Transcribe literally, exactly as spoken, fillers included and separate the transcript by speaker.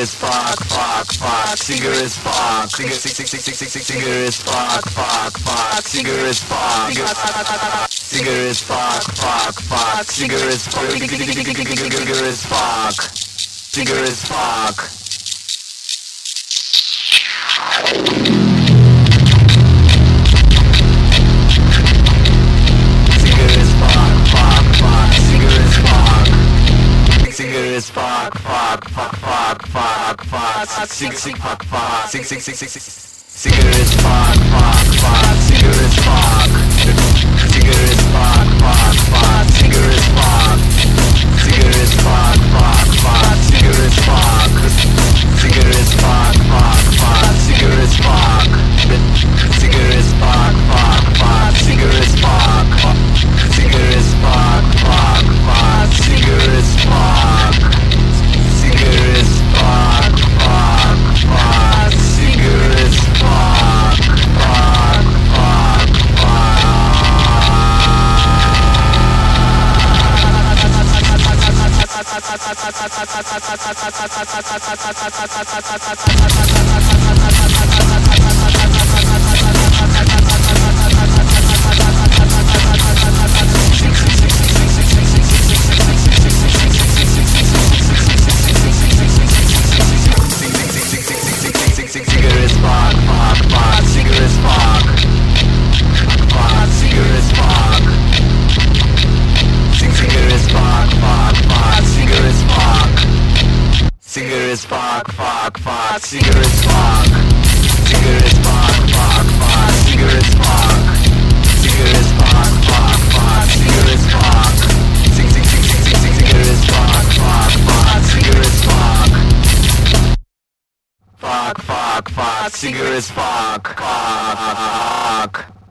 Speaker 1: as fuck, fuck, fuck, singer as fuck, singer, sick, sick, sick, sick, sick, sick, singer as fuck, fuck, fuck, singer as fuck, singer as fuck, fuck, fuck, singer as fuck, singer as fuck, singer as fuck. Singer is fuck, fuck, fuck, fuck, fuck, fuck, sick, sick, fuck, fuck, sick, sick, sick, sick, sick. Singer is fuck, fuck, fuck, singer is fuck, singer is fuck, fuck, fuck, singer is fuck, singer is fuck, fuck, fuck, singer is fuck, singer is fuck, fuck, fuck, singer is fuck, singer is fuck, fuck, fuck, singer is fuck, singer is fuck, fuck, fuck, singer is fuck, singer is fuck, fuck, fuck, singer is fuck, fuck, fuck, Singer is fuck, fuck, fuck, singer is fuck, singer is fuck, fuck, fuck, singer is fuck, singer is fuck, fuck, fuck, singer is fuck, sing, sing, sing, sing, sing, sing, singer is fuck, fuck, fuck, singer is fuck, fuck, fuck, fuck, singer is fuck, fuck.